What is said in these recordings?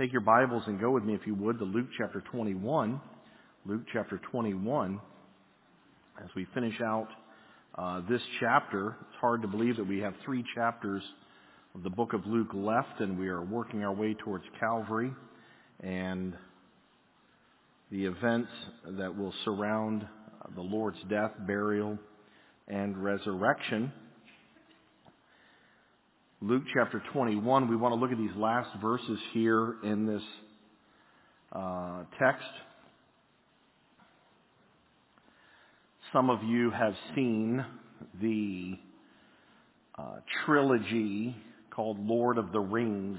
Take your Bibles and go with me, if you would, to Luke chapter 21. Luke chapter 21. As we finish out this chapter, it's hard to believe that we have 3 chapters of the book of Luke left, and we are working our way towards Calvary and the events that will surround the Lord's death, burial, and resurrection. Luke chapter 21, we want to look at these last verses here in this text. Some of you have seen the trilogy called Lord of the Rings.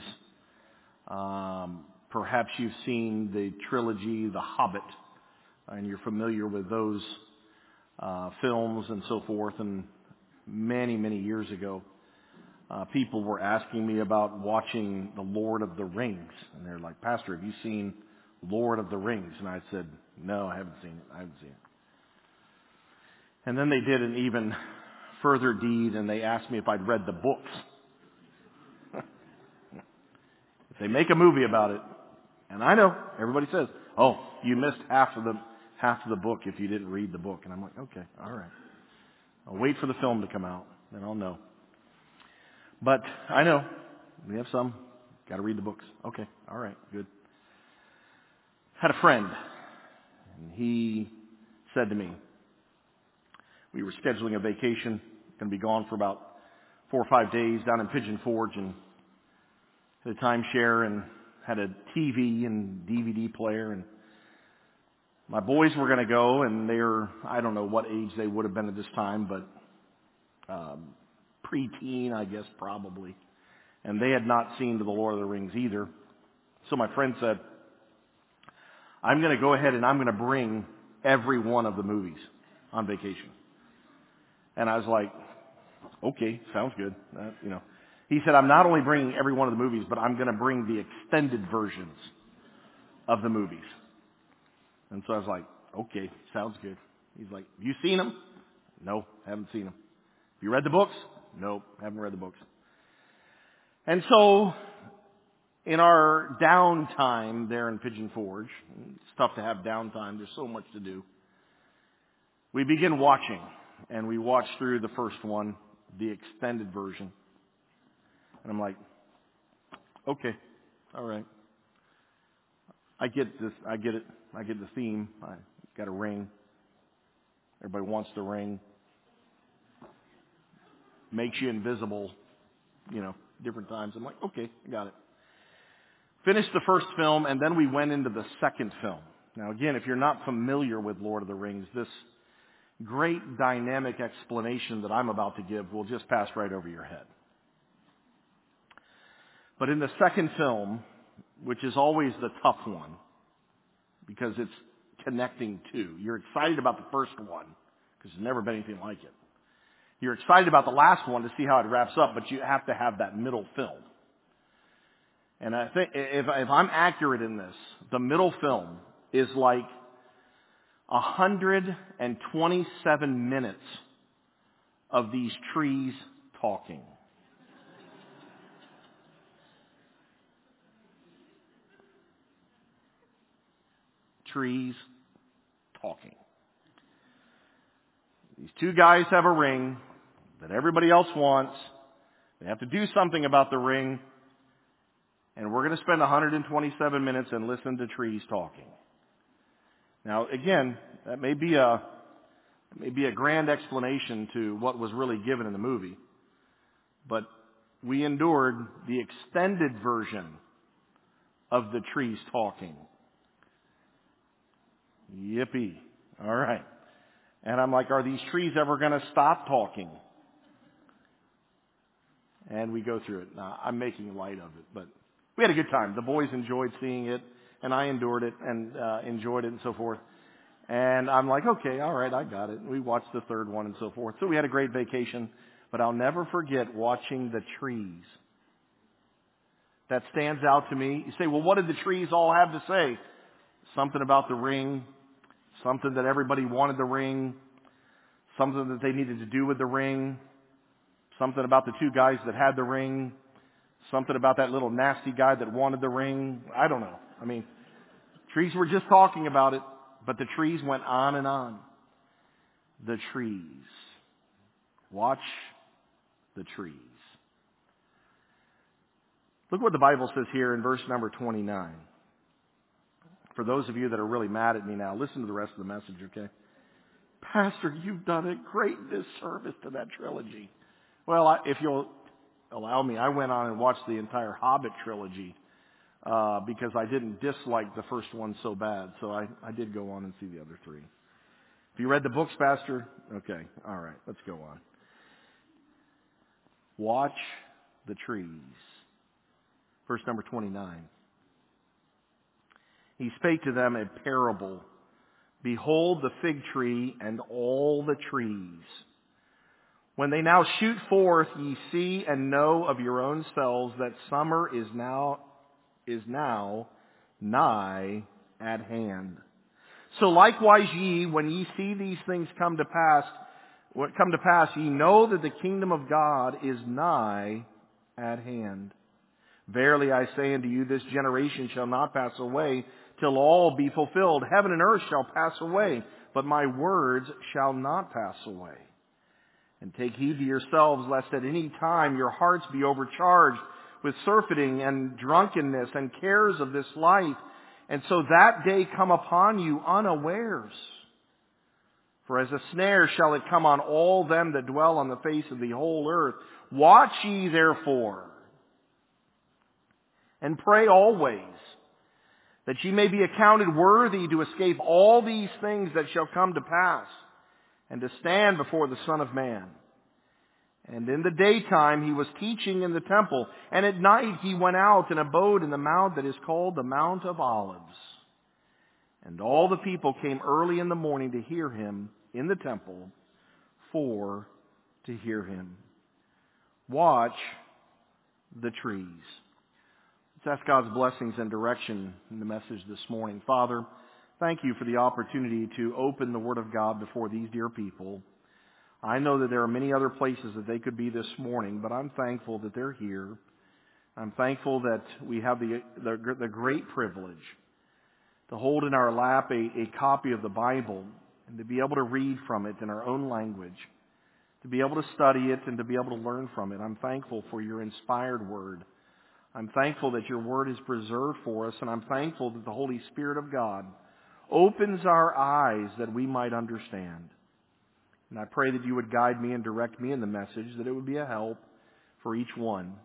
Perhaps you've seen the trilogy The Hobbit, and you're familiar with those films and so forth. And many, many years ago, people were asking me about watching The Lord of the Rings. And they're like, "Pastor, have you seen Lord of the Rings?" And I said, "No, I haven't seen it. And then they did an even further deed, and they asked me if I'd read the books. If they make a movie about it, and I know, everybody says, "Oh, you missed half of the book if you didn't read the book." And I'm like, "Okay, all right. I'll wait for the film to come out, then I'll know." But I know, we have some, got to read the books. Okay, all right, good. Had a friend, and he said to me, we were scheduling a vacation, going to be gone for about 4 or 5 days down in Pigeon Forge, and had a timeshare and had a TV and DVD player, and my boys were going to go, and they're, I don't know what age they would have been at this time, but preteen, I guess, probably. And they had not seen The Lord of the Rings either. So my friend said, "I'm going to go ahead and I'm going to bring every one of the movies on vacation." And I was like, "Okay, sounds good." He said, "I'm not only bringing every one of the movies, but I'm going to bring the extended versions of the movies." And so I was like, "Okay, sounds good." He's like, "Have you seen them?" "No, haven't seen them." "Have you read the books?" "Nope, haven't read the books." And so, in our downtime there in Pigeon Forge, it's tough to have downtime, there's so much to do, we begin watching, and we watch through the first one, the extended version. And I'm like, "Okay, all right. I get this, I get it, I get the theme. I got a ring. Everybody wants the ring. Makes you invisible, different times." I'm like, "Okay, I got it." Finished the first film, and then we went into the second film. Now again, if you're not familiar with Lord of the Rings, this great dynamic explanation that I'm about to give will just pass right over your head. But in the second film, which is always the tough one, because it's connecting to, you're excited about the first one, because there's never been anything like it. You're excited about the last one to see how it wraps up, but you have to have that middle film. And I think, if I'm accurate in this, the middle film is like 127 minutes of these trees talking. Trees talking. These 2 guys have a ring that everybody else wants. They have to do something about the ring. And we're going to spend 127 minutes and listen to trees talking. Now, again, that may be a grand explanation to what was really given in the movie. But we endured the extended version of the trees talking. Yippee. All right. And I'm like, are these trees ever going to stop talking? And we go through it. Now, I'm making light of it, but we had a good time. The boys enjoyed seeing it, and I endured it and enjoyed it and so forth. And I'm like, "Okay, all right, I got it." We watched the third one and so forth. So we had a great vacation, but I'll never forget watching the trees. That stands out to me. You say, "Well, what did the trees all have to say?" Something about the ring, something that everybody wanted the ring, something that they needed to do with the ring, something about the 2 guys that had the ring, Something about that little nasty guy that wanted the ring. I don't know. I mean, trees were just talking about it, but the trees went on and on. The trees. Watch the trees. Look what the Bible says here in verse number 29. For those of you that are really mad at me now, listen to the rest of the message, okay? Pastor, you've done a great disservice to that trilogy. Well, if you'll allow me, I went on and watched the entire Hobbit trilogy because I didn't dislike the first one so bad. So I did go on and see the other three. Have you read the books, Pastor? Okay, all right, let's go on. Watch the trees. Verse number 29. He spake to them a parable. Behold the fig tree and all the trees. When they now shoot forth, ye see and know of your own selves that summer is now nigh at hand. So likewise ye, when ye see these things come to pass, ye know that the kingdom of God is nigh at hand. Verily I say unto you, this generation shall not pass away till all be fulfilled. Heaven and earth shall pass away, but my words shall not pass away. And take heed to yourselves, lest at any time your hearts be overcharged with surfeiting and drunkenness and cares of this life, and so that day come upon you unawares. For as a snare shall it come on all them that dwell on the face of the whole earth. Watch ye therefore, and pray always, that ye may be accounted worthy to escape all these things that shall come to pass, and to stand before the Son of Man. And in the daytime he was teaching in the temple, and at night he went out and abode in the mount that is called the Mount of Olives. And all the people came early in the morning to hear him in the temple, for to hear him. Watch the trees. Let's ask God's blessings and direction in the message this morning. Father, thank you for the opportunity to open the Word of God before these dear people. I know that there are many other places that they could be this morning, but I'm thankful that they're here. I'm thankful that we have the great privilege to hold in our lap a copy of the Bible and to be able to read from it in our own language, to be able to study it and to be able to learn from it. I'm thankful for your inspired Word. I'm thankful that your Word is preserved for us, and I'm thankful that the Holy Spirit of God opens our eyes that we might understand. And I pray that you would guide me and direct me in the message, that it would be a help for each one.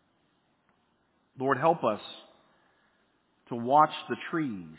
Lord, help us to watch the trees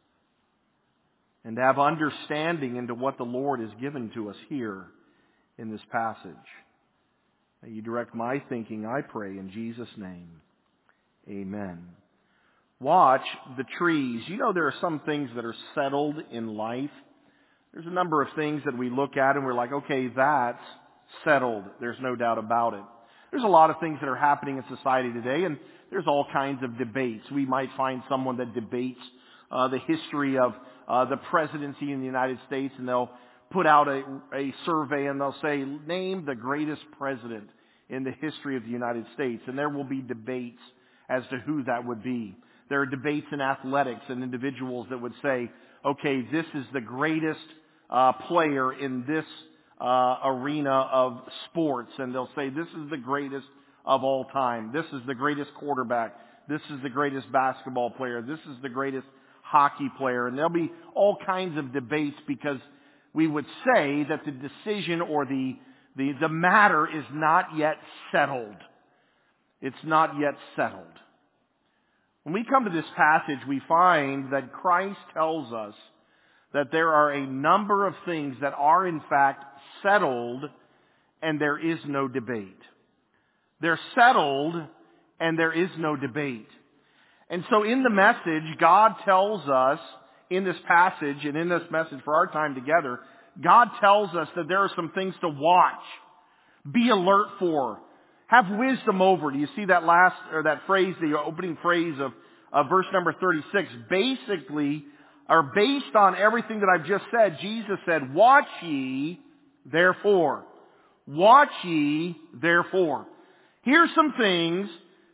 and to have understanding into what the Lord has given to us here in this passage. May you direct my thinking, I pray, in Jesus' name. Amen. Watch the trees. You know, there are some things that are settled in life. There's a number of things that we look at and we're like, okay, that's settled. There's no doubt about it. There's a lot of things that are happening in society today, and there's all kinds of debates. We might find someone that debates the history of the presidency in the United States, and they'll put out a survey and they'll say, name the greatest president in the history of the United States. And there will be debates as to who that would be. There are debates in athletics and individuals that would say, okay, this is the greatest player in this arena of sports. And they'll say, this is the greatest of all time. This is the greatest quarterback. This is the greatest basketball player. This is the greatest hockey player. And there'll be all kinds of debates because we would say that the decision or the matter is not yet settled. It's not yet settled. When we come to this passage, we find that Christ tells us that there are a number of things that are in fact settled and there is no debate. They're settled and there is no debate. And so in the message, God tells us in this passage and in this message for our time together, God tells us that there are some things to watch, be alert for, have wisdom over. Do you see that that phrase, the opening phrase of verse number 36? Basically, or based on everything that I've just said, Jesus said, watch ye therefore. Watch ye therefore. Here's some things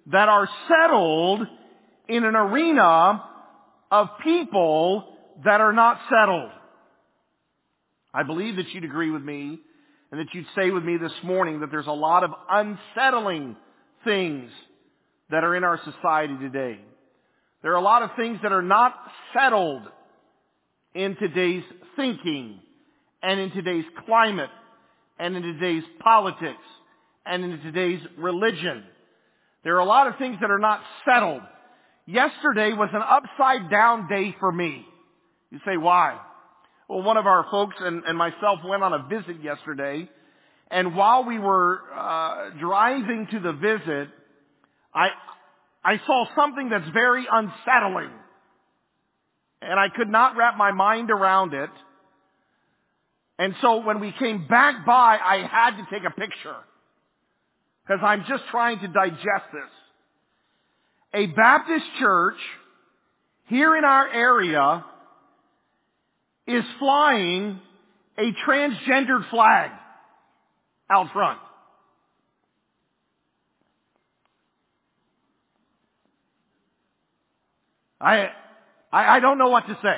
that are settled in an arena of people that are not settled. I believe that you'd agree with me and that you'd say with me this morning that there's a lot of unsettling things that are in our society today. There are a lot of things that are not settled in today's thinking and in today's climate and in today's politics and in today's religion. There are a lot of things that are not settled. Yesterday was an upside down day for me. You say, why? Well, one of our folks and myself went on a visit yesterday, and while we were driving to the visit, I saw something that's very unsettling, and I could not wrap my mind around it. And so when we came back by, I had to take a picture because I'm just trying to digest this. A Baptist church here in our area is flying a transgendered flag out front. I don't know what to say.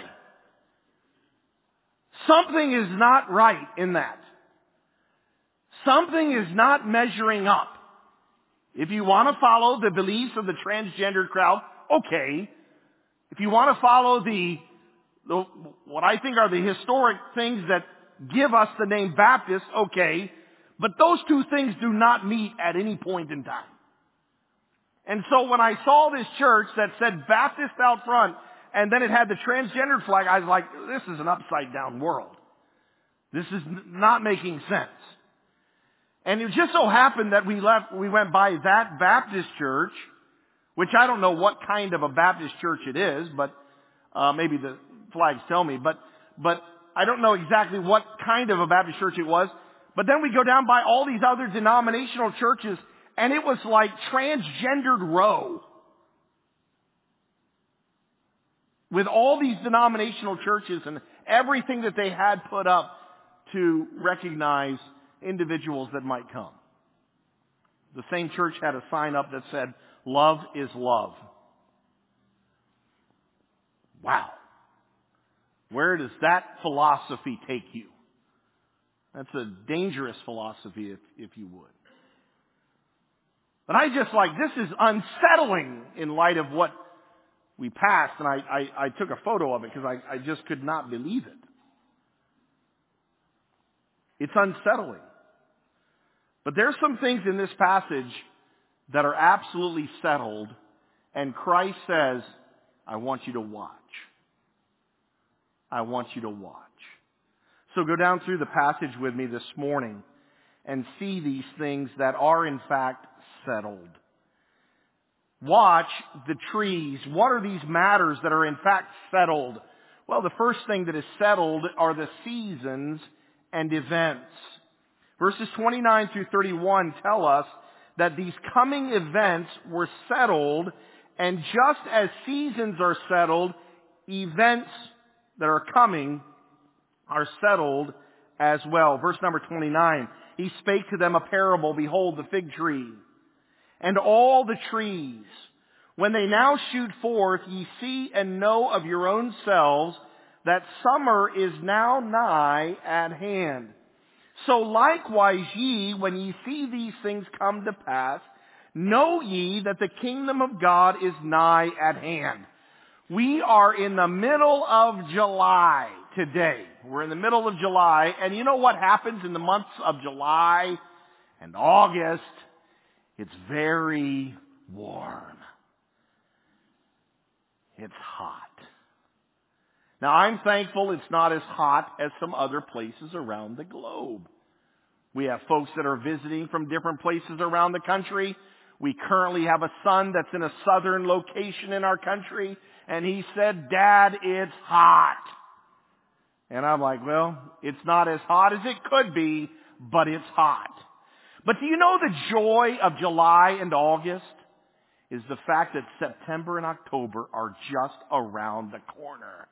Something is not right in that. Something is not measuring up. If you want to follow the beliefs of the transgendered crowd, okay. If you want to follow what I think are the historic things that give us the name Baptist, okay. But those two things do not meet at any point in time. And so when I saw this church that said Baptist out front, and then it had the transgendered flag, I was like, this is an upside down world. This is not making sense. And it just so happened that we went by that Baptist church, which I don't know what kind of a Baptist church it is, but maybe the flags tell me, but I don't know exactly what kind of a Baptist church it was. But then we go down by all these other denominational churches, and it was like transgendered row. With all these denominational churches and everything that they had put up to recognize individuals that might come. The same church had a sign up that said, "Love is love." Wow. Where does that philosophy take you? That's a dangerous philosophy, if you would. But I just this is unsettling in light of what we passed, and I took a photo of it because I just could not believe it. It's unsettling. But there's some things in this passage that are absolutely settled, and Christ says, I want you to watch. I want you to watch. So go down through the passage with me this morning and see these things that are in fact settled. Watch the trees. What are these matters that are in fact settled? Well, the first thing that is settled are the seasons and events. Verses 29 through 31 tell us that these coming events were settled, and just as seasons are settled, events that are coming are settled as well. Verse number 29, he spake to them a parable, behold the fig tree, and all the trees. When they now shoot forth, ye see and know of your own selves that summer is now nigh at hand. So likewise ye, when ye see these things come to pass, know ye that the kingdom of God is nigh at hand. We are in the middle of July today. We're in the middle of July, and you know what happens in the months of July and August? It's very warm. It's hot. Now, I'm thankful it's not as hot as some other places around the globe. We have folks that are visiting from different places around the country. We currently have a son that's in a southern location in our country, and he said, Dad, it's hot. And I'm like, well, it's not as hot as it could be, but it's hot. But do you know the joy of July and August is the fact that September and October are just around the corner.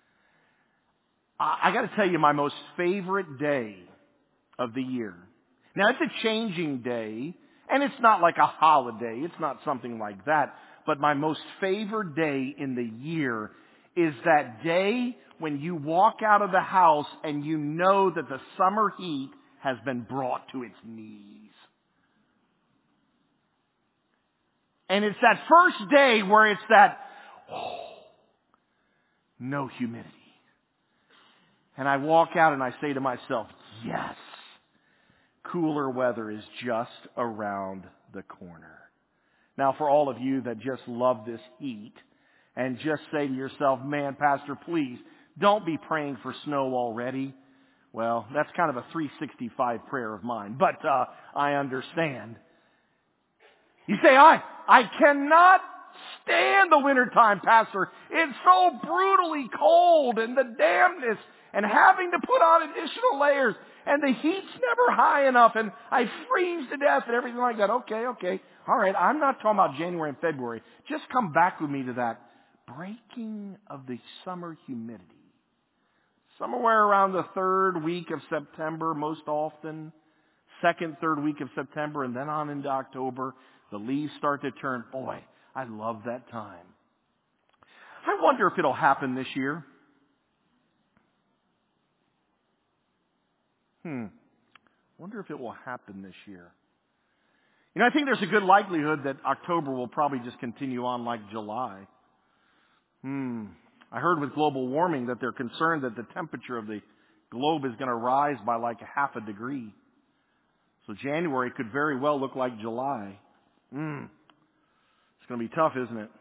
I got to tell you, my most favorite day of the year. Now, it's a changing day, And it's not like a holiday. It's not something like that. But my most favorite day in the year is that day when you walk out of the house and you know that the summer heat has been brought to its knees. And it's that first day where it's that, no humidity. And I walk out and I say to myself, yes, cooler weather is just around the corner. Now, for all of you that just love this heat and just say to yourself, man, Pastor, please don't be praying for snow already. Well, that's kind of a 365 prayer of mine, but I understand. You say, I cannot stand the wintertime, Pastor. It's so brutally cold and the dampness and having to put on additional layers and the heat's never high enough and I freeze to death and everything like that. Okay. All right, I'm not talking about January and February. Just come back with me to that breaking of the summer humidity. Somewhere around the third week of September, most often. Second, third week of September, and then on into October, the leaves start to turn. Boy, I love that time. I wonder if it'll happen this year. Wonder if it will happen this year. You know, I think there's a good likelihood that October will probably just continue on like July. I heard with global warming that they're concerned that the temperature of the globe is going to rise by like a half a degree. So January could very well look like July. It's going to be tough, isn't it?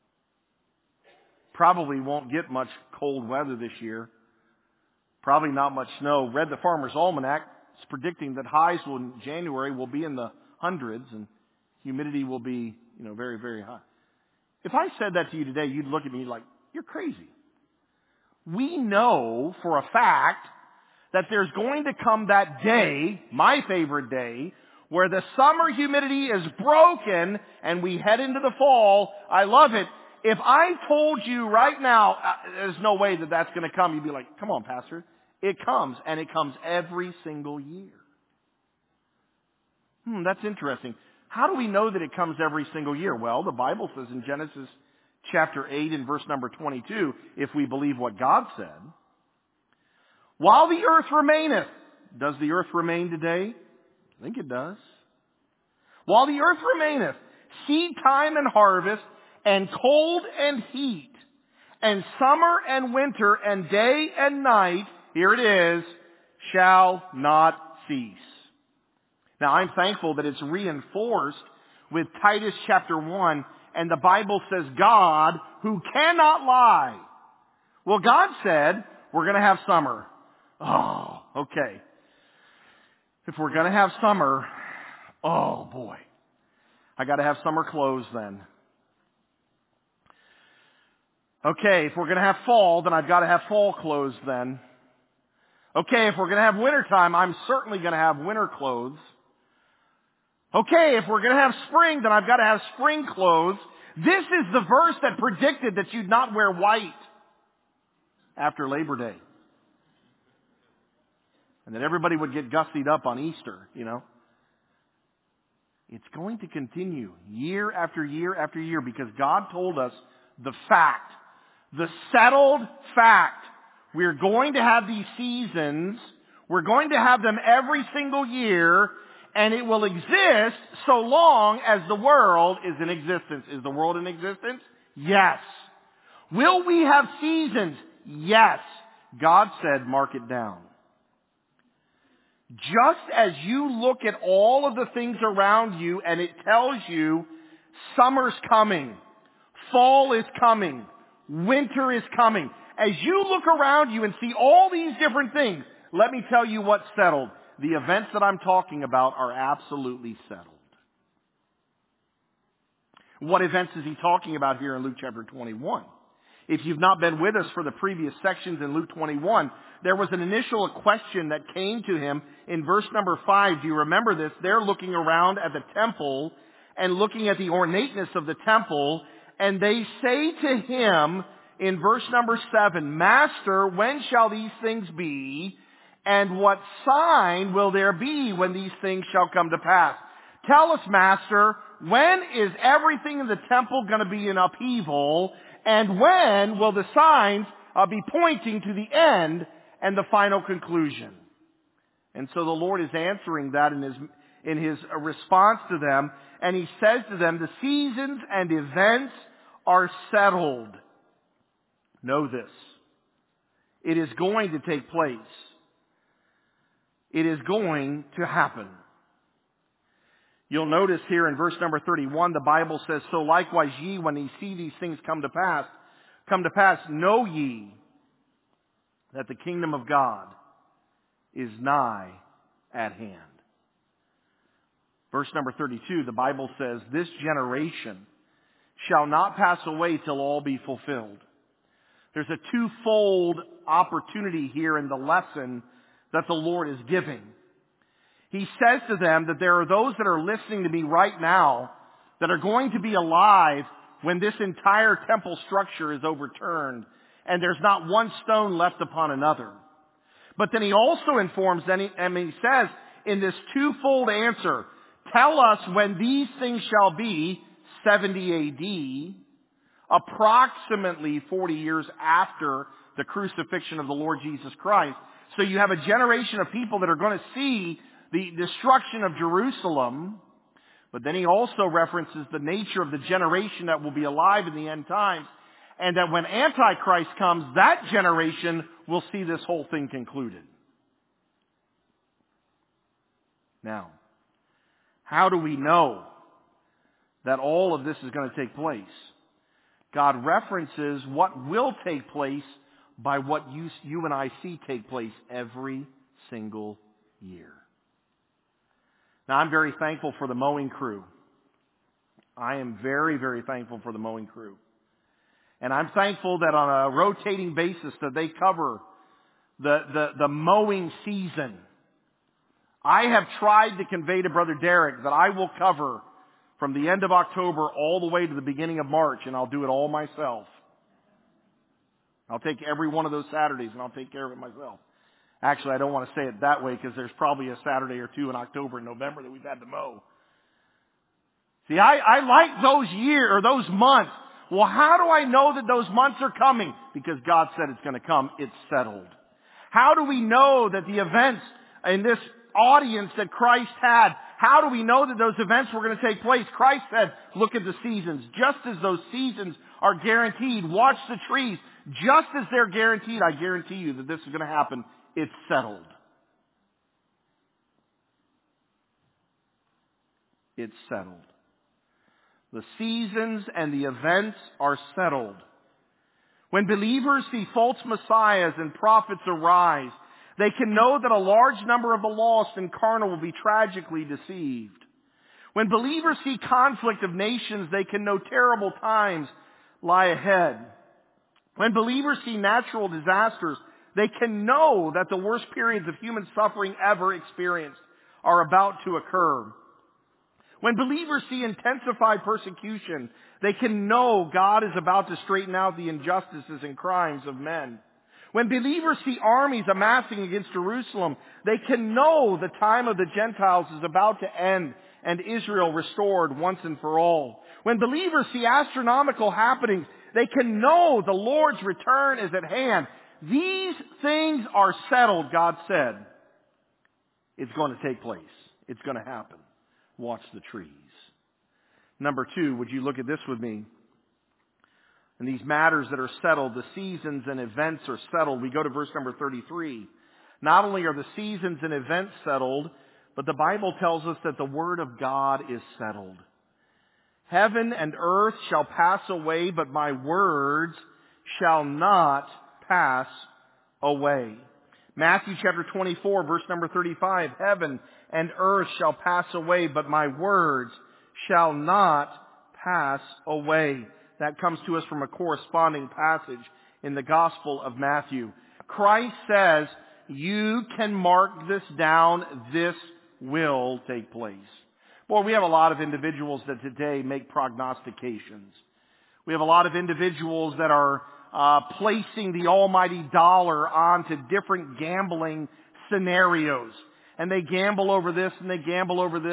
Probably won't get much cold weather this year. Probably not much snow. Read the Farmer's Almanac. It's predicting that highs in January will be in the hundreds and humidity will be, very, very high. If I said that to you today, you'd look at me like, you're crazy. We know for a fact that there's going to come that day, my favorite day, where the summer humidity is broken and we head into the fall. I love it. If I told you right now, there's no way that that's going to come, you'd be like, come on, Pastor. It comes, and it comes every single year. That's interesting. How do we know that it comes every single year? Well, the Bible says in Genesis chapter 8 and verse number 22, if we believe what God said, while the earth remaineth. Does the earth remain today? I think it does. While the earth remaineth, seed time and harvest, and cold and heat, and summer and winter, and day and night, here it is, shall not cease. Now, I'm thankful that it's reinforced with Titus chapter 1, and the Bible says God, who cannot lie. Well, God said, we're going to have summer. Oh, okay. If we're going to have summer, oh boy, I got to have summer clothes then. Okay, if we're going to have fall, then I've got to have fall clothes then. Okay, if we're going to have wintertime, I'm certainly going to have winter clothes. Okay, if we're going to have spring, then I've got to have spring clothes. This is the verse that predicted that you'd not wear white after Labor Day. And that everybody would get gussied up on Easter, It's going to continue year after year after year because God told us the fact, the settled fact. We're going to have these seasons. We're going to have them every single year. And it will exist so long as the world is in existence. Is the world in existence? Yes. Will we have seasons? Yes. God said, mark it down. Just as you look at all of the things around you and it tells you summer's coming, fall is coming, winter is coming. As you look around you and see all these different things, let me tell you what's settled. The events that I'm talking about are absolutely settled. What events is he talking about here in Luke chapter 21? If you've not been with us for the previous sections in Luke 21, there was an initial question that came to him in verse number 5. Do you remember this? They're looking around at the temple and looking at the ornateness of the temple, and they say to him in verse number 7, Master, when shall these things be? And what sign will there be when these things shall come to pass? Tell us, Master, when is everything in the temple going to be in upheaval? And when will the signs be pointing to the end and the final conclusion? And so the Lord is answering that in his response to them. And he says to them, the seasons and events are settled. Know this. It is going to take place. It is going to happen. You'll notice here in verse number 31, the Bible says, so likewise ye, when ye see these things come to pass, know ye that the kingdom of God is nigh at hand. Verse number 32, the Bible says, this generation shall not pass away till all be fulfilled. There's a twofold opportunity here in the lesson that the Lord is giving. He says to them that there are those that are listening to me right now that are going to be alive when this entire temple structure is overturned and there's not one stone left upon another. But then he also informs them, and he says in this twofold answer, tell us when these things shall be, 70 AD, approximately 40 years after the crucifixion of the Lord Jesus Christ. So you have a generation of people that are going to see the destruction of Jerusalem, but then he also references the nature of the generation that will be alive in the end times, and that when Antichrist comes, that generation will see this whole thing concluded. Now, how do we know that all of this is going to take place? God references what will take place by what you and I see take place every single year. Now, I'm very thankful for the mowing crew. I am very, very thankful for the mowing crew. And I'm thankful that on a rotating basis that they cover the mowing season. I have tried to convey to Brother Derek that I will cover from the end of October all the way to the beginning of March, and I'll do it all myself. I'll take every one of those Saturdays and I'll take care of it myself. Actually, I don't want to say it that way because there's probably a Saturday or two in October and November that we've had to mow. See, I like those months. Well, how do I know that those months are coming? Because God said it's going to come. It's settled. How do we know that the events in this audience that Christ had, how do we know that those events were going to take place? Christ said, look at the seasons. Just as those seasons are guaranteed, watch the trees. Just as they're guaranteed, I guarantee you that this is going to happen. It's settled. It's settled. The seasons and the events are settled. When believers see false messiahs and prophets arise, they can know that a large number of the lost and carnal will be tragically deceived. When believers see conflict of nations, they can know terrible times lie ahead. When believers see natural disasters, they can know that the worst periods of human suffering ever experienced are about to occur. When believers see intensified persecution, they can know God is about to straighten out the injustices and crimes of men. When believers see armies amassing against Jerusalem, they can know the time of the Gentiles is about to end and Israel restored once and for all. When believers see astronomical happenings, they can know the Lord's return is at hand. These things are settled, God said. It's going to take place. It's going to happen. Watch the trees. Number 2, would you look at this with me? And these matters that are settled, the seasons and events are settled. We go to verse number 33. Not only are the seasons and events settled, but the Bible tells us that the Word of God is settled. Heaven and earth shall pass away, but my words shall not pass away. Matthew chapter 24, verse number 35. Heaven and earth shall pass away, but my words shall not pass away. That comes to us from a corresponding passage in the Gospel of Matthew. Christ says, you can mark this down. This will take place. Boy, we have a lot of individuals that today make prognostications. We have a lot of individuals that are placing the almighty dollar onto different gambling scenarios. And they gamble over this and they gamble over this.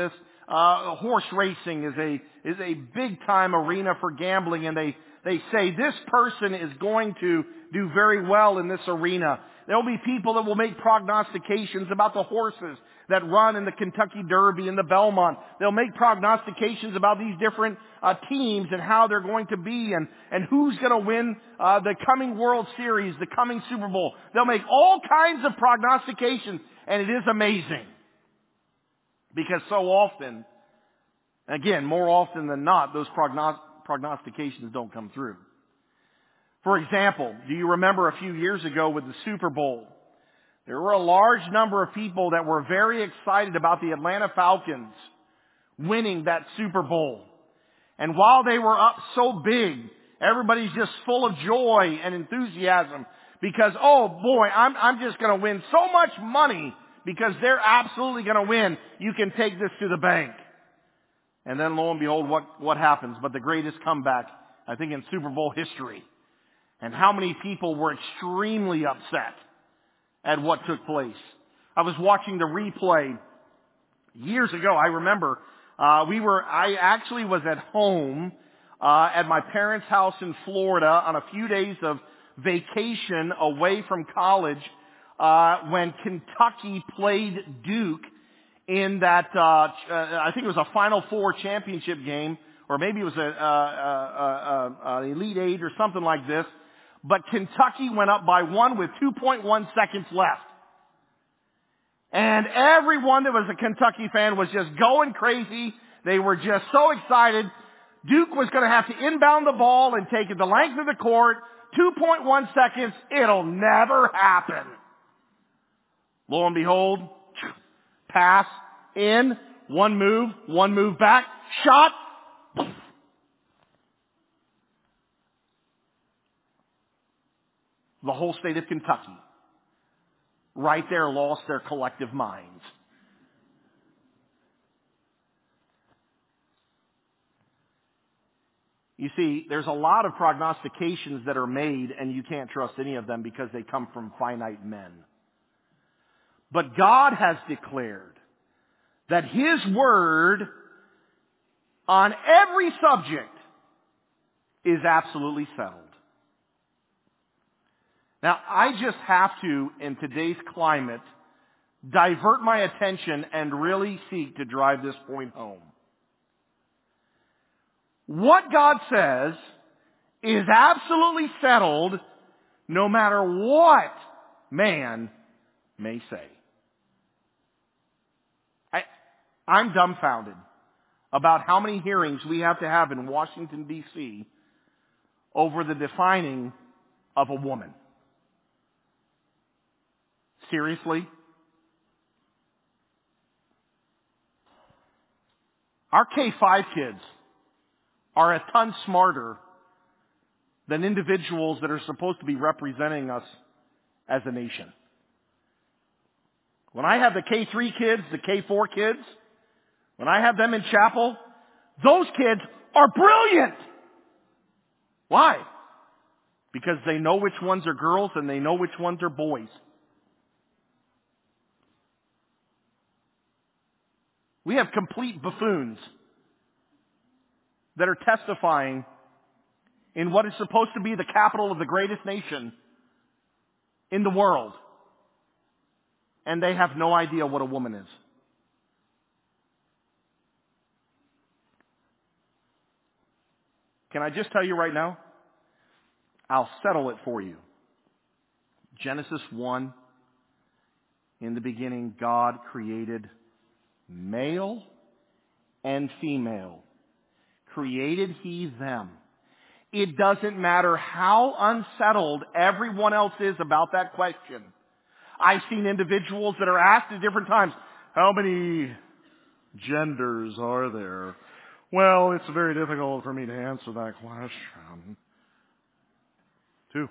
horse racing is a big time arena for gambling, and they say this person is going to do very well in this arena. There'll be people that will make prognostications about the horses that run in the Kentucky Derby and the Belmont. They'll make prognostications about these different teams and how they're going to be and who's going to win the coming World Series, the coming Super Bowl. They'll make all kinds of prognostications, and it is amazing. Because so often, again, more often than not, those prognostications don't come through. For example, do you remember a few years ago with the Super Bowl? There were a large number of people that were very excited about the Atlanta Falcons winning that Super Bowl. And while they were up so big, everybody's just full of joy and enthusiasm because, oh boy, I'm just going to win so much money because they're absolutely going to win. You can take this to the bank. And then lo and behold, what happens? But the greatest comeback, I think, in Super Bowl history. And how many people were extremely upset at what took place. I was watching the replay years ago. I remember I actually was at home at my parents' house in Florida on a few days of vacation away from college when Kentucky played Duke in that I think it was a Final Four championship game, or maybe it was an Elite Eight or something like this. But Kentucky went up by 1 with 2.1 seconds left. And everyone that was a Kentucky fan was just going crazy. They were just so excited. Duke was going to have to inbound the ball and take it the length of the court. 2.1 seconds. It'll never happen. Lo and behold, pass in, one move back, shot. The whole state of Kentucky, right there, lost their collective minds. You see, there's a lot of prognostications that are made, and you can't trust any of them because they come from finite men. But God has declared that His Word on every subject is absolutely settled. Now, I just have to, in today's climate, divert my attention and really seek to drive this point home. What God says is absolutely settled no matter what man may say. I'm dumbfounded about how many hearings we have to have in Washington, D.C. over the defining of a woman. Seriously? Our K-5 kids are a ton smarter than individuals that are supposed to be representing us as a nation. When I have the K-3 kids, the K-4 kids, when I have them in chapel, those kids are brilliant. Why? Because they know which ones are girls and they know which ones are boys. We have complete buffoons that are testifying in what is supposed to be the capital of the greatest nation in the world. And they have no idea what a woman is. Can I just tell you right now? I'll settle it for you. Genesis 1, in the beginning, God created male and female. Created He them. It doesn't matter how unsettled everyone else is about that question. I've seen individuals that are asked at different times, how many genders are there? Well, it's very difficult for me to answer that question. 2.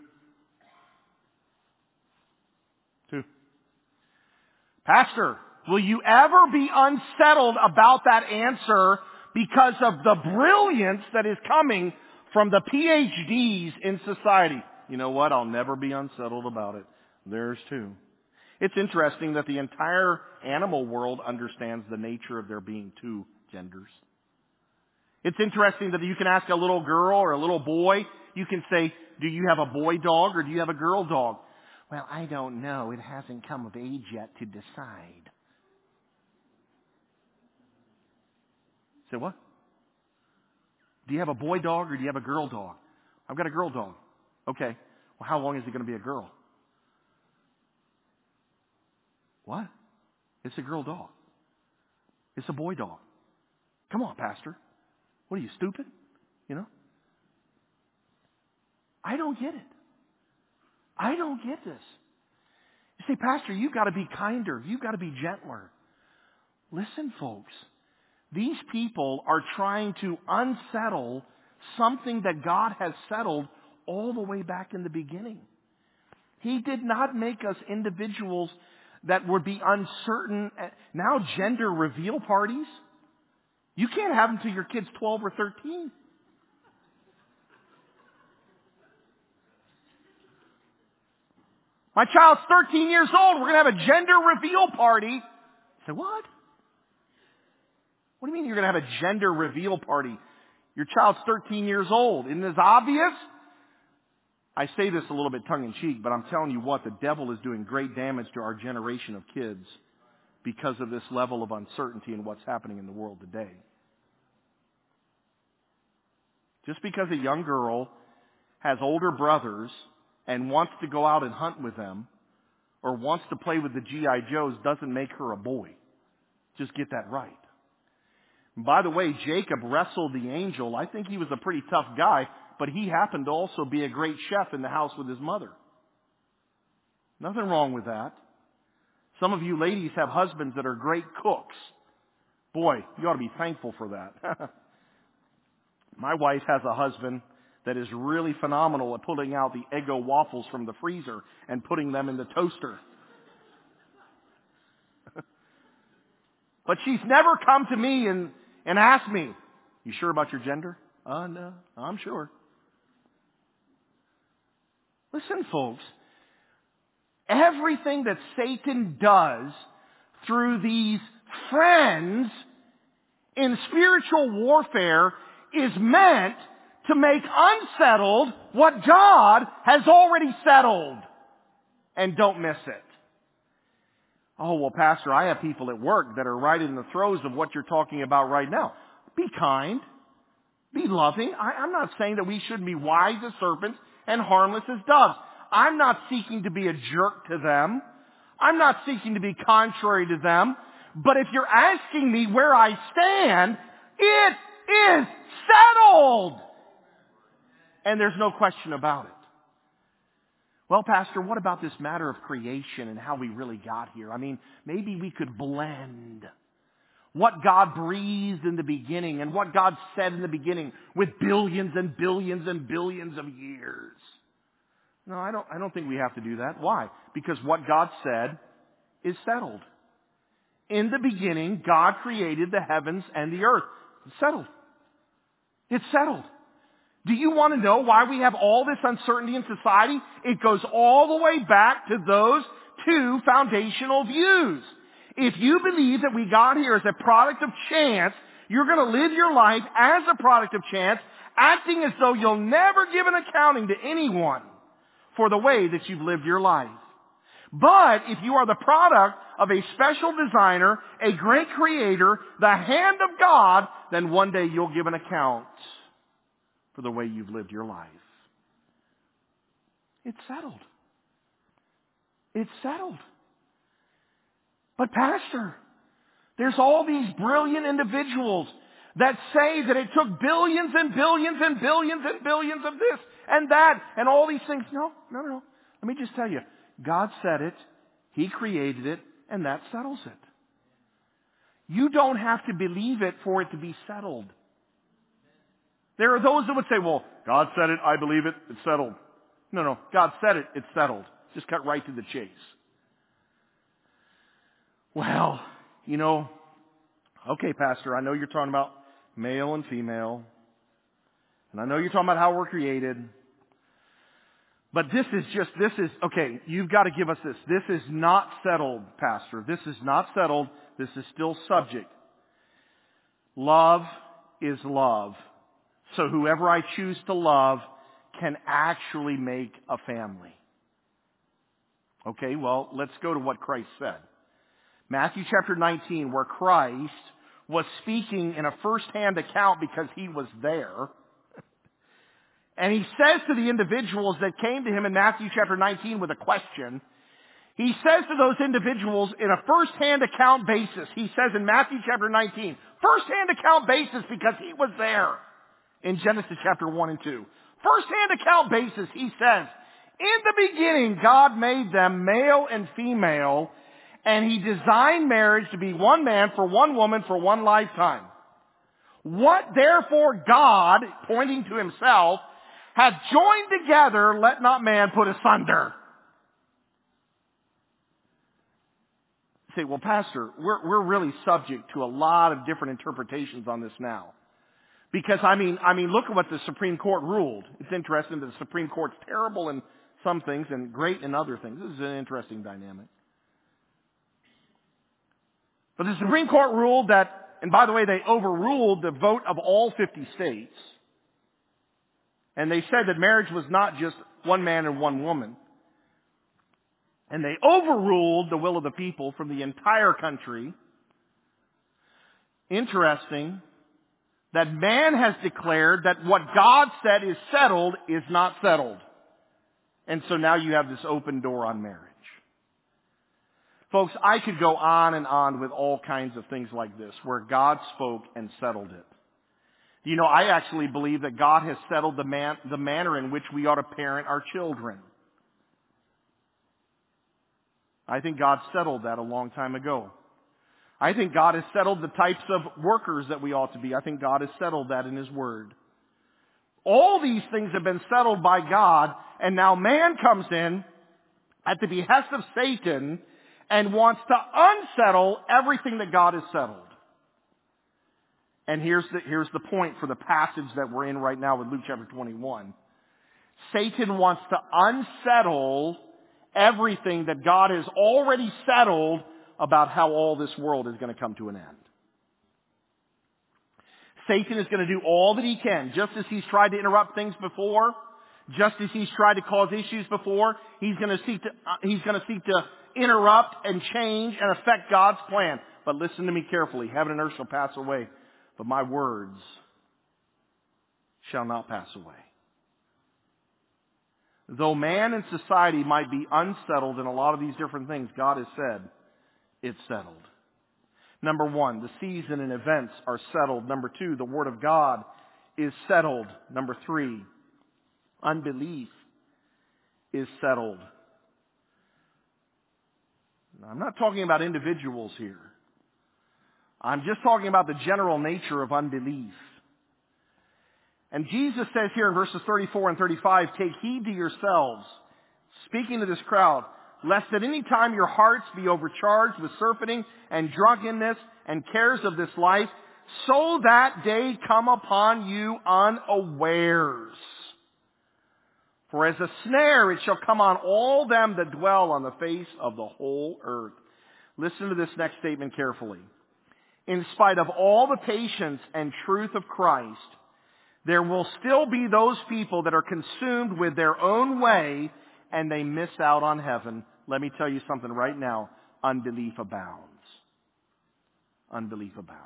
Pastor, will you ever be unsettled about that answer because of the brilliance that is coming from the PhDs in society? You know what? I'll never be unsettled about it. There's 2. It's interesting that the entire animal world understands the nature of there being 2 genders. It's interesting that you can ask a little girl or a little boy, you can say, do you have a boy dog or do you have a girl dog? Well, I don't know. It hasn't come of age yet to decide. Say what? Do you have a boy dog or do you have a girl dog? I've got a girl dog. Okay. Well, how long is it going to be a girl? What? It's a girl dog. It's a boy dog. Come on, Pastor. What are you, stupid? You know? I don't get it. I don't get this. You say, Pastor, you've got to be kinder. You've got to be gentler. Listen, folks. These people are trying to unsettle something that God has settled all the way back in the beginning. He did not make us individuals that would be uncertain. Now gender reveal parties. You can't have them till your kid's 12 or 13. My child's 13 years old. We're going to have a gender reveal party. You say, what? What do you mean you're going to have a gender reveal party? Your child's 13 years old. Isn't this obvious? I say this a little bit tongue-in-cheek, but I'm telling you what, the devil is doing great damage to our generation of kids because of this level of uncertainty in what's happening in the world today. Just because a young girl has older brothers and wants to go out and hunt with them or wants to play with the G.I. Joes doesn't make her a boy. Just get that right. And by the way, Jacob wrestled the angel. I think he was a pretty tough guy, but he happened to also be a great chef in the house with his mother. Nothing wrong with that. Some of you ladies have husbands that are great cooks. Boy, you ought to be thankful for that. My wife has a husband that is really phenomenal at pulling out the Eggo waffles from the freezer and putting them in the toaster. But she's never come to me and asked me, you sure about your gender? No, I'm sure. Listen, folks, everything that Satan does through these friends in spiritual warfare is meant to make unsettled what God has already settled. And don't miss it. Oh, well, Pastor, I have people at work that are right in the throes of what you're talking about right now. Be kind. Be loving. I'm not saying that we shouldn't be wise as serpents and harmless as doves. I'm not seeking to be a jerk to them. I'm not seeking to be contrary to them. But if you're asking me where I stand, it is settled. And there's no question about it. Well, Pastor, what about this matter of creation and how we really got here? I mean, maybe we could blend what God breathed in the beginning and what God said in the beginning with billions and billions and billions of years. No, I don't think we have to do that. Why? Because what God said is settled. In the beginning, God created the heavens and the earth. It's settled. It's settled. Do you want to know why we have all this uncertainty in society? It goes all the way back to those two foundational views. If you believe that we got here as a product of chance, you're going to live your life as a product of chance, acting as though you'll never give an accounting to anyone for the way that you've lived your life. But if you are the product of a special designer, a great creator, the hand of God, then one day you'll give an account for the way you've lived your life. It's settled. It's settled. But Pastor, there's all these brilliant individuals that say that it took billions and billions and billions and billions of this and that and all these things. No. Let me just tell you. God said it. He created it. And that settles it. You don't have to believe it for it to be settled. There are those that would say, well, God said it, I believe it, it's settled. No, God said it, it's settled. Just cut right to the chase. Well, okay, Pastor, I know you're talking about male and female. And I know you're talking about how we're created. But okay, you've got to give us this. This is not settled, Pastor. This is not settled. This is still subject. Love is love. So whoever I choose to love can actually make a family. Okay, well, let's go to what Christ said. Matthew chapter 19, where Christ was speaking in a first-hand account because he was there. And he says to the individuals that came to him in Matthew chapter 19 with a question, he says to those individuals in a first-hand account basis, he says in Matthew chapter 19, first-hand account basis because he was there in Genesis chapter 1 and 2. First-hand account basis, he says, in the beginning God made them male and female, and he designed marriage to be one man for one woman for one lifetime. What therefore God, pointing to himself, hath joined together, let not man put asunder. Say, well, Pastor, we're really subject to a lot of different interpretations on this now. Because, I mean, look at what the Supreme Court ruled. It's interesting that the Supreme Court's terrible in some things and great in other things. This is an interesting dynamic. But the Supreme Court ruled that, and by the way, they overruled the vote of all 50 states. And they said that marriage was not just one man and one woman. And they overruled the will of the people from the entire country. Interesting that man has declared that what God said is settled is not settled. And so now you have this open door on marriage. Folks, I could go on and on with all kinds of things like this, where God spoke and settled it. You know, I actually believe that God has settled the manner in which we ought to parent our children. I think God settled that a long time ago. I think God has settled the types of workers that we ought to be. I think God has settled that in His Word. All these things have been settled by God, and now man comes in at the behest of Satan and wants to unsettle everything that God has settled. And here's the point for the passage that we're in right now with Luke chapter 21. Satan wants to unsettle everything that God has already settled about how all this world is going to come to an end. Satan is going to do all that he can, just as he's tried to interrupt things before, just as he's tried to cause issues before. He's going to seek to interrupt and change and affect God's plan. But listen to me carefully. Heaven and earth shall pass away, but my words shall not pass away. Though man and society might be unsettled in a lot of these different things, God has said it's settled. Number one, the season and events are settled. Number two, the Word of God is settled. Number three, unbelief is settled. Now, I'm not talking about individuals here. I'm just talking about the general nature of unbelief. And Jesus says here in verses 34 and 35, take heed to yourselves, speaking to this crowd, lest at any time your hearts be overcharged with surfeiting and drunkenness and cares of this life, so that day come upon you unawares. For as a snare it shall come on all them that dwell on the face of the whole earth. Listen to this next statement carefully. In spite of all the patience and truth of Christ, there will still be those people that are consumed with their own way and they miss out on heaven. Let me tell you something right now. Unbelief abounds. Unbelief abounds.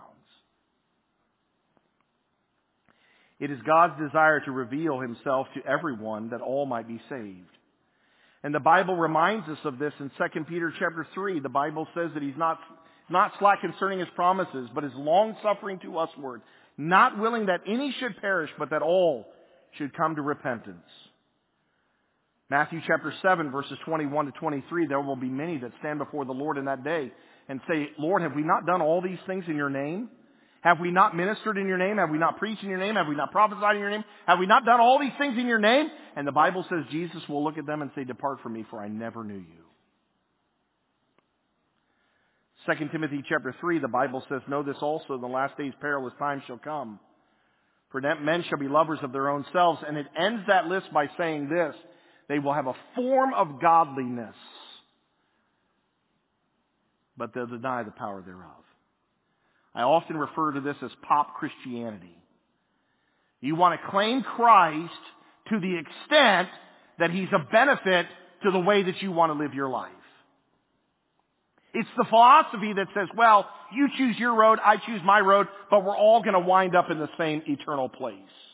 It is God's desire to reveal Himself to everyone that all might be saved. And the Bible reminds us of this in 2 Peter chapter 3. The Bible says that He's not slack concerning His promises, but is long-suffering to usward, not willing that any should perish, but that all should come to repentance. Matthew chapter 7, verses 21 to 23, there will be many that stand before the Lord in that day and say, Lord, have we not done all these things in your name? Have we not ministered in your name? Have we not preached in your name? Have we not prophesied in your name? Have we not done all these things in your name? And the Bible says Jesus will look at them and say, depart from me, for I never knew you. 2 Timothy chapter 3, the Bible says, know this also, in the last days perilous times shall come. For men shall be lovers of their own selves. And it ends that list by saying this, they will have a form of godliness, but they'll deny the power thereof. I often refer to this as pop Christianity. You want to claim Christ to the extent that He's a benefit to the way that you want to live your life. It's the philosophy that says, well, you choose your road, I choose my road, but we're all going to wind up in the same eternal place.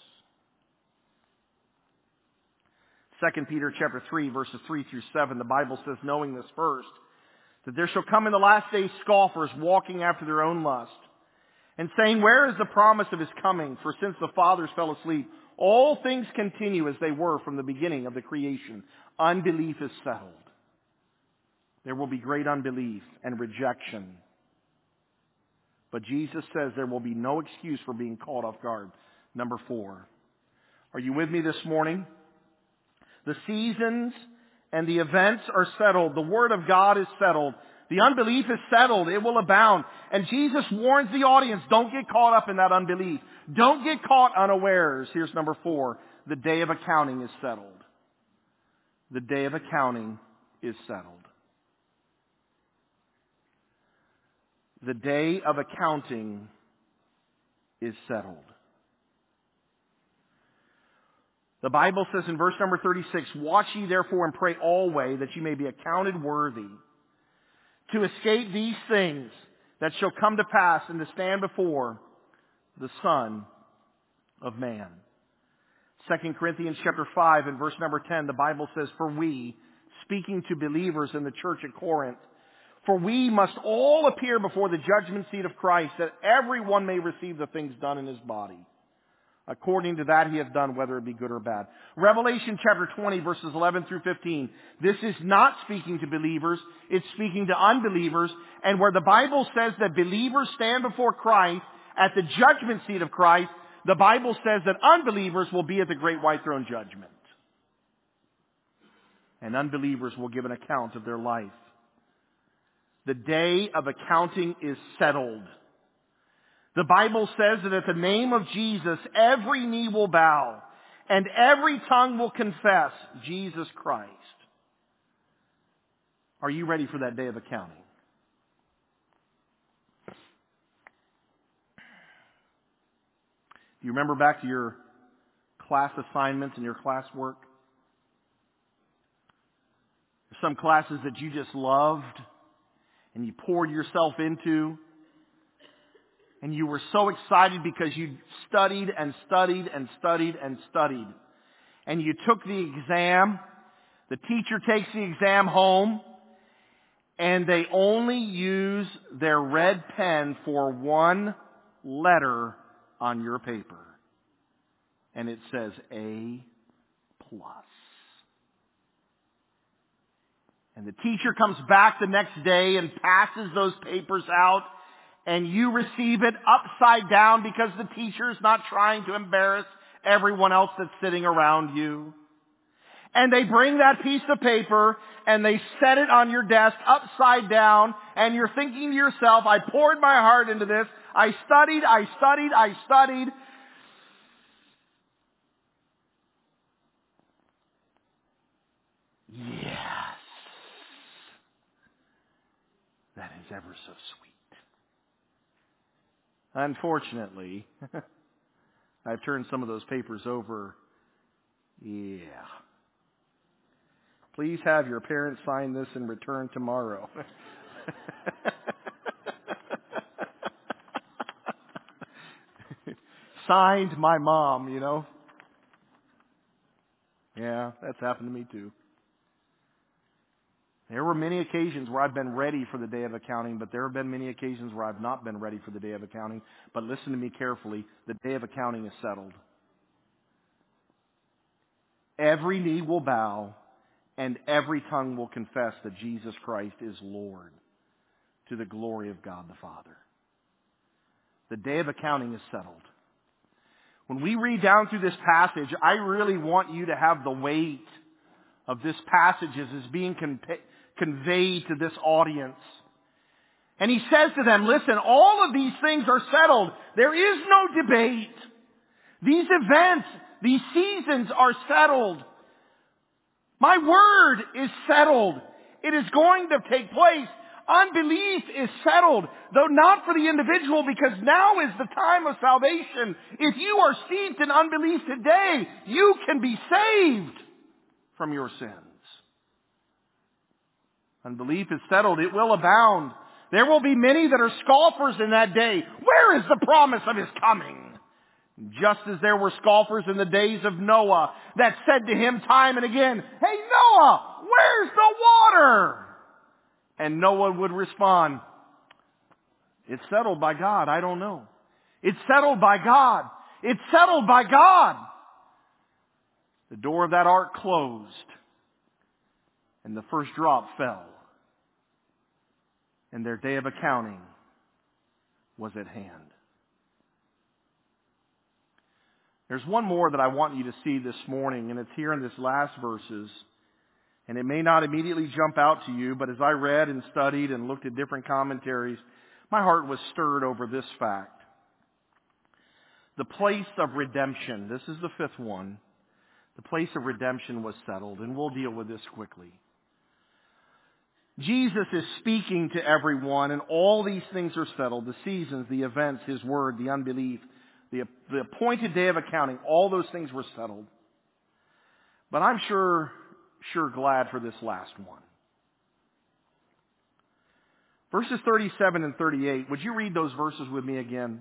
2 Peter chapter 3, verses 3 through 7, the Bible says, knowing this first, that there shall come in the last days scoffers walking after their own lust, and saying, where is the promise of His coming? For since the fathers fell asleep, all things continue as they were from the beginning of the creation. Unbelief is settled. There will be great unbelief and rejection. But Jesus says there will be no excuse for being caught off guard. Number 4. Are you with me this morning? The seasons and the events are settled. The Word of God is settled. The unbelief is settled. It will abound. And Jesus warns the audience, don't get caught up in that unbelief. Don't get caught unawares. Here's number 4. The day of accounting is settled. The day of accounting is settled. The day of accounting is settled. The Bible says in verse number 36, watch ye therefore and pray always that ye may be accounted worthy to escape these things that shall come to pass and to stand before the Son of Man. 2 Corinthians chapter 5 and verse number 10, the Bible says, for we, speaking to believers in the church at Corinth, for we must all appear before the judgment seat of Christ, that everyone may receive the things done in his body, according to that he hath done, whether it be good or bad. Revelation chapter 20, verses 11 through 15. This is not speaking to believers, it's speaking to unbelievers, and where the Bible says that believers stand before Christ at the judgment seat of Christ, the Bible says that unbelievers will be at the great white throne judgment. And unbelievers will give an account of their life. The day of accounting is settled. The Bible says that at the name of Jesus, every knee will bow and every tongue will confess Jesus Christ. Are you ready for that day of accounting? Do you remember back to your class assignments and your classwork? Some classes that you just loved and you poured yourself into. And you were so excited because you studied and studied and studied and studied. And you took the exam. The teacher takes the exam home. And they only use their red pen for one letter on your paper. And it says A+. And the teacher comes back the next day and passes those papers out. And you receive it upside down because the teacher is not trying to embarrass everyone else that's sitting around you. And they bring that piece of paper and they set it on your desk upside down, and you're thinking to yourself, I poured my heart into this. I studied. Yes. That is ever so sweet. Unfortunately, I've turned some of those papers over. Yeah. Please have your parents sign this and return tomorrow. Signed, my mom, you know. Yeah, that's happened to me too. There were many occasions where I've been ready for the day of accounting, but there have been many occasions where I've not been ready for the day of accounting. But listen to me carefully. The day of accounting is settled. Every knee will bow and every tongue will confess that Jesus Christ is Lord, to the glory of God the Father. The day of accounting is settled. When we read down through this passage, I really want you to have the weight of this passage as is being conveyed to this audience. And he says to them, listen, all of these things are settled. There is no debate. These events, these seasons are settled. My word is settled. It is going to take place. Unbelief is settled, though not for the individual, because now is the time of salvation. If you are steeped in unbelief today, you can be saved from your sins. Unbelief is settled. It will abound. There will be many that are scoffers in that day. Where is the promise of His coming? Just as there were scoffers in the days of Noah that said to him time and again, "Hey Noah, where's the water?" And Noah would respond, "It's settled by God. I don't know. It's settled by God. It's settled by God." The door of that ark closed, and the first drop fell, and their day of accounting was at hand. There's one more that I want you to see this morning, and it's here in this last verses. And it may not immediately jump out to you, but as I read and studied and looked at different commentaries, my heart was stirred over this fact. The place of redemption, this is the fifth one. The place of redemption was settled, and we'll deal with this quickly. Jesus is speaking to everyone, and all these things are settled. The seasons, the events, His word, the unbelief, the appointed day of accounting, all those things were settled. But I'm sure glad for this last one. Verses 37 and 38. Would you read those verses with me again?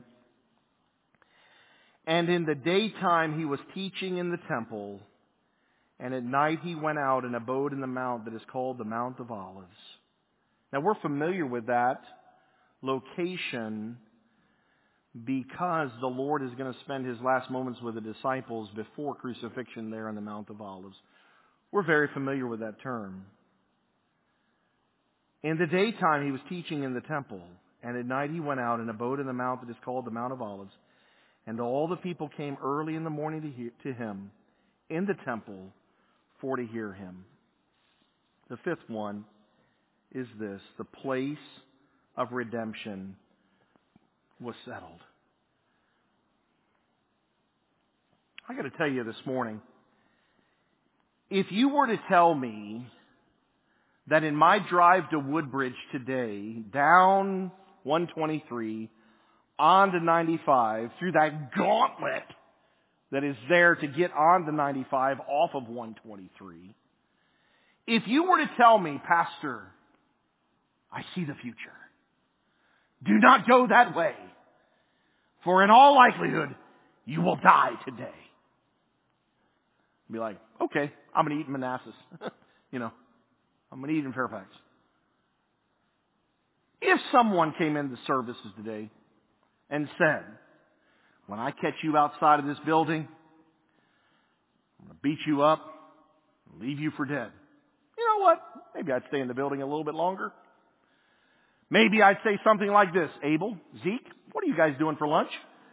"And in the daytime He was teaching in the temple, and at night He went out and abode in the mount that is called the Mount of Olives." Now we're familiar with that location because the Lord is going to spend His last moments with the disciples before crucifixion there on the Mount of Olives. We're very familiar with that term. In the daytime He was teaching in the temple, and at night He went out and abode in the mount that is called the Mount of Olives. And all the people came early in the morning to Him in the temple for to hear Him. The fifth one is this: the place of redemption was settled. I got to tell you this morning, if you were to tell me that in my drive to Woodbridge today, down 123, onto 95, through that gauntlet that is there to get onto 95 off of 123, if you were to tell me, "Pastor, I see the future. Do not go that way, for in all likelihood, you will die today." I'd be like, "Okay, I'm going to eat in Manassas." I'm going to eat in Fairfax. If someone came into services today and said, "When I catch you outside of this building, I'm going to beat you up and leave you for dead," you know what? Maybe I'd stay in the building a little bit longer. Maybe I'd say something like this: "Abel, Zeke, what are you guys doing for lunch?"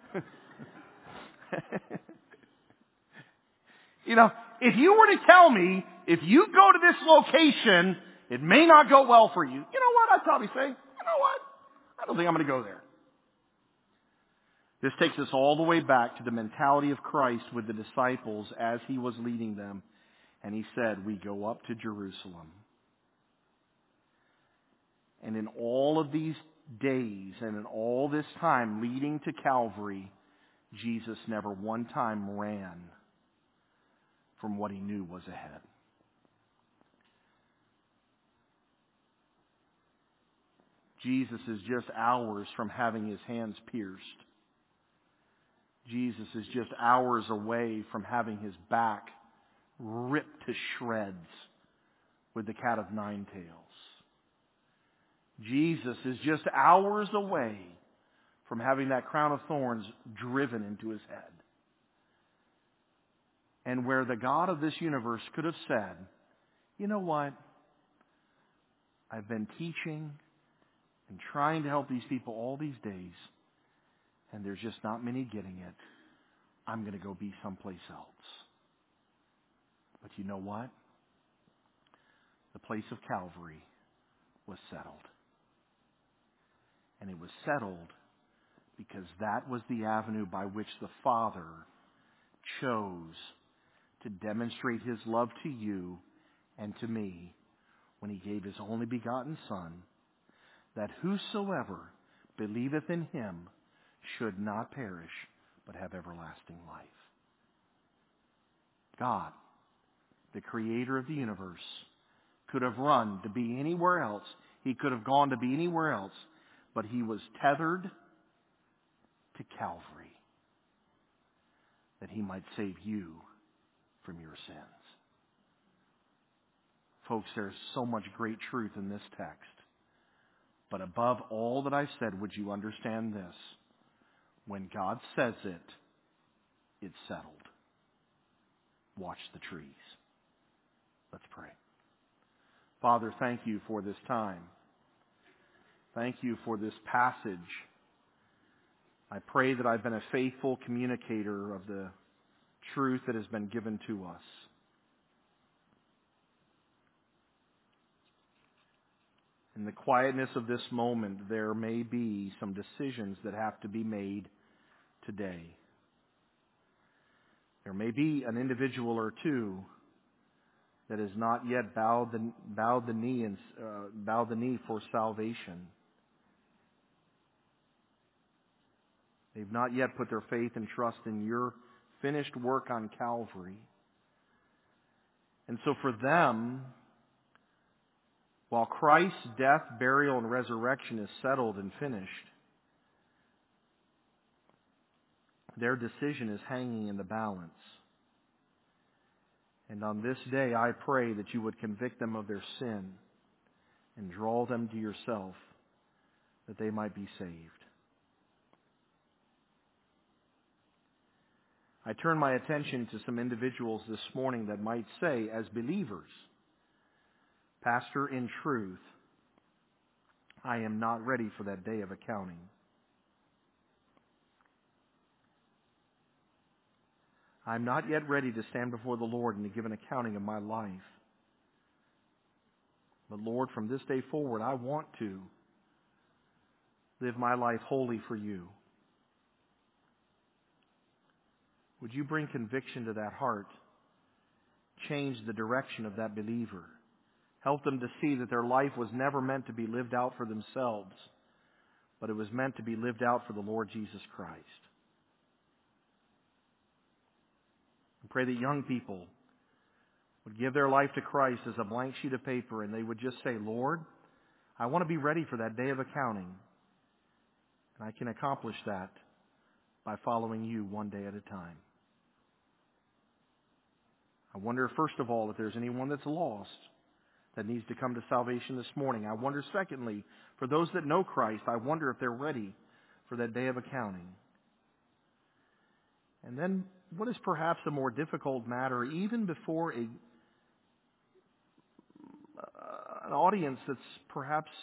If you were to tell me, if you go to this location, it may not go well for you, you know what? I'd probably say, "You know what? I don't think I'm going to go there." This takes us all the way back to the mentality of Christ with the disciples as He was leading them. And He said, "We go up to Jerusalem." And in all of these days and in all this time leading to Calvary, Jesus never one time ran from what He knew was ahead. Jesus is just hours from having His hands pierced. Jesus is just hours away from having His back ripped to shreds with the cat of nine tails. Jesus is just hours away from having that crown of thorns driven into His head. And where the God of this universe could have said, "You know what? I've been teaching and trying to help these people all these days, and there's just not many getting it. I'm going to go be someplace else." But you know what? The place of Calvary was settled. And it was settled because that was the avenue by which the Father chose to demonstrate His love to you and to me when He gave His only begotten Son, that whosoever believeth in him should not perish, but have everlasting life. God, the creator of the universe, could have run to be anywhere else. He could have gone to be anywhere else, but he was tethered to Calvary that he might save you from your sins. Folks, there's so much great truth in this text. But above all that I've said, would you understand this? When God says it, it's settled. Watch the trees. Let's pray. Father, thank you for this time. Thank you for this passage. I pray that I've been a faithful communicator of the truth that has been given to us. In the quietness of this moment, there may be some decisions that have to be made today. There may be an individual or two that has not yet bowed the knee for salvation. They've not yet put their faith and trust in your finished work on Calvary. And so for them, while Christ's death, burial, and resurrection is settled and finished, their decision is hanging in the balance. And on this day, I pray that you would convict them of their sin and draw them to yourself, that they might be saved. I turn my attention to some individuals this morning that might say, as believers, Pastor, in truth, I am not ready for that day of accounting. I'm not yet ready to stand before the Lord and to give an accounting of my life. But Lord, from this day forward, I want to live my life wholly for you. Would you bring conviction to that heart? Change the direction of that believer. Help them to see that their life was never meant to be lived out for themselves, but it was meant to be lived out for the Lord Jesus Christ. I pray that young people would give their life to Christ as a blank sheet of paper, and they would just say, Lord, I want to be ready for that day of accounting. And I can accomplish that by following you one day at a time. I wonder, first of all, if there's anyone that's lost that needs to come to salvation this morning. I wonder, secondly, for those that know Christ, I wonder if they're ready for that day of accounting. And then, what is perhaps a more difficult matter, even before an audience that's perhaps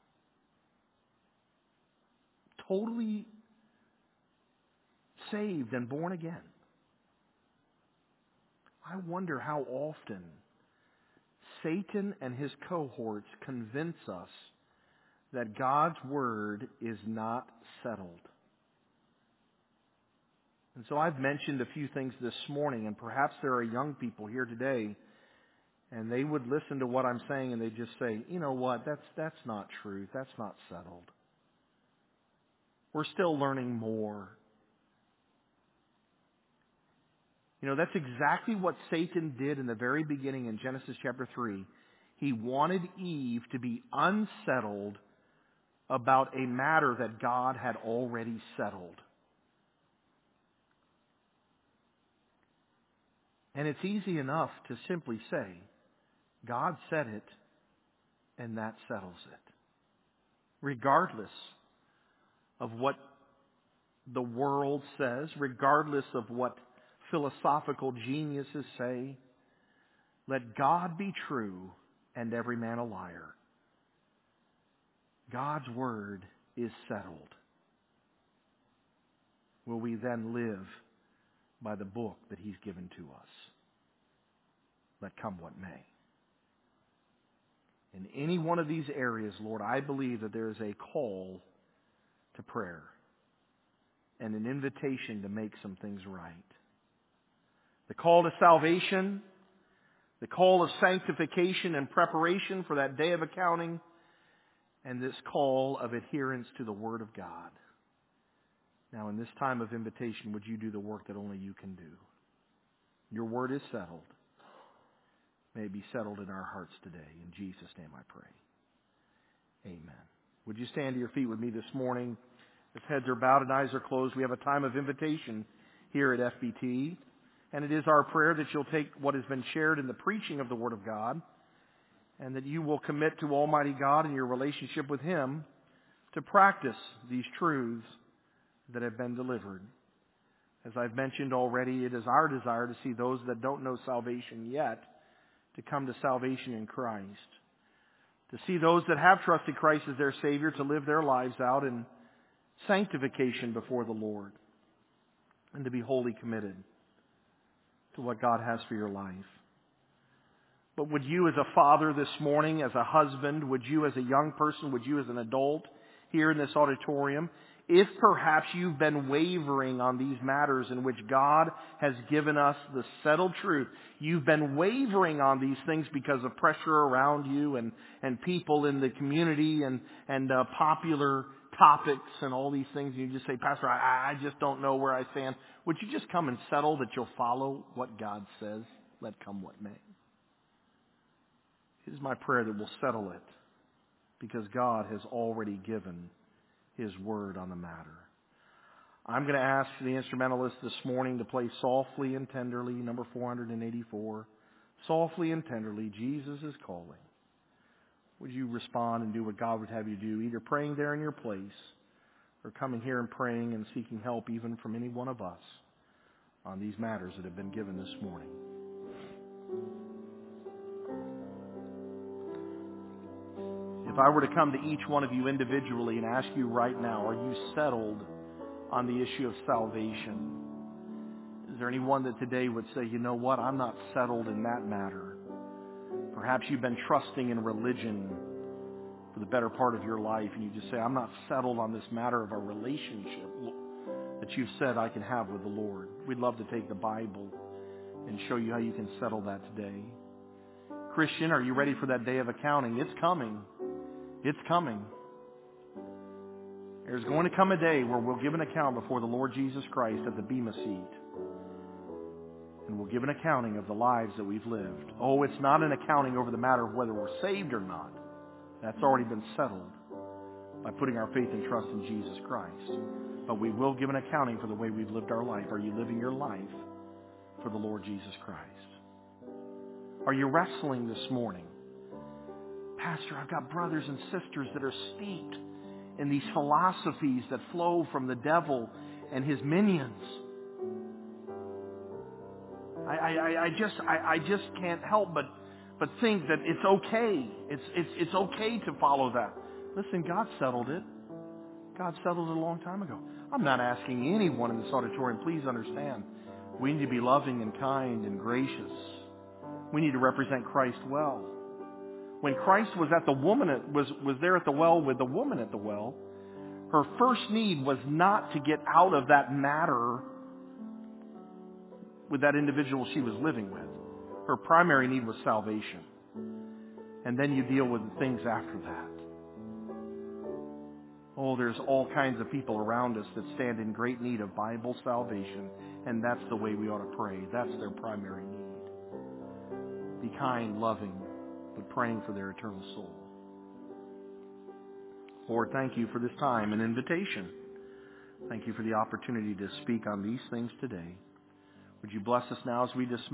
totally saved and born again? I wonder how often Satan and his cohorts convince us that God's Word is not settled. And so I've mentioned a few things this morning, and perhaps there are young people here today, and they would listen to what I'm saying and they just say, you know what, that's not truth, that's not settled. We're still learning more. You know, that's exactly what Satan did in the very beginning in Genesis chapter 3. He wanted Eve to be unsettled about a matter that God had already settled. And it's easy enough to simply say, God said it, and that settles it. Regardless of what the world says, regardless of what philosophical geniuses say, let God be true and every man a liar. God's Word is settled. Will we then live by the book that He's given to us? Let come what may. In any one of these areas, Lord, I believe that there is a call to prayer and an invitation to make some things right. The call to salvation, the call of sanctification and preparation for that day of accounting, and this call of adherence to the Word of God. Now, in this time of invitation, would you do the work that only you can do? Your Word is settled. May it be settled in our hearts today. In Jesus' name I pray. Amen. Would you stand to your feet with me this morning? As heads are bowed and eyes are closed, we have a time of invitation here at FBT. And it is our prayer that you'll take what has been shared in the preaching of the Word of God, and that you will commit to Almighty God in your relationship with Him to practice these truths that have been delivered. As I've mentioned already, it is our desire to see those that don't know salvation yet to come to salvation in Christ. To see those that have trusted Christ as their Savior to live their lives out in sanctification before the Lord, and to be wholly committed to what God has for your life. But would you as a father this morning, as a husband, would you as a young person, would you as an adult here in this auditorium, if perhaps you've been wavering on these matters in which God has given us the settled truth, you've been wavering on these things because of pressure around you and people in the community and popular topics and all these things, and you just say, Pastor, I just don't know where I stand. Would you just come and settle that you'll follow what God says, let come what may? It is my prayer that we'll settle it because God has already given His word on the matter. I'm going to ask the instrumentalist this morning to play Softly and Tenderly, number 484. Softly and tenderly, Jesus is calling. Would you respond and do what God would have you do, either praying there in your place or coming here and praying and seeking help even from any one of us on these matters that have been given this morning. If I were to come to each one of you individually and ask you right now, are you settled on the issue of salvation? Is there anyone that today would say, you know what, I'm not settled in that matter? Perhaps you've been trusting in religion for the better part of your life, and you just say, I'm not settled on this matter of a relationship that you've said I can have with the Lord. We'd love to take the Bible and show you how you can settle that today. Christian, are you ready for that day of accounting? It's coming. It's coming. There's going to come a day where we'll give an account before the Lord Jesus Christ at the Bema seat. And we'll give an accounting of the lives that we've lived. Oh, it's not an accounting over the matter of whether we're saved or not. That's already been settled by putting our faith and trust in Jesus Christ. But we will give an accounting for the way we've lived our life. Are you living your life for the Lord Jesus Christ? Are you wrestling this morning? Pastor, I've got brothers and sisters that are steeped in these philosophies that flow from the devil and his minions. I just can't help but think that it's okay. It's okay to follow that. Listen, God settled it. God settled it a long time ago. I'm not asking anyone in this auditorium, please understand, we need to be loving and kind and gracious. We need to represent Christ well. When Christ was at the woman was there at the well with the woman at the well, her first need was not to get out of that matter with that individual she was living with. Her primary need was salvation. And then you deal with the things after that. Oh, there's all kinds of people around us that stand in great need of Bible salvation, and that's the way we ought to pray. That's their primary need. Be kind, loving, but praying for their eternal soul. Lord, thank you for this time and invitation. Thank you for the opportunity to speak on these things today. Would you bless us now as we dismiss?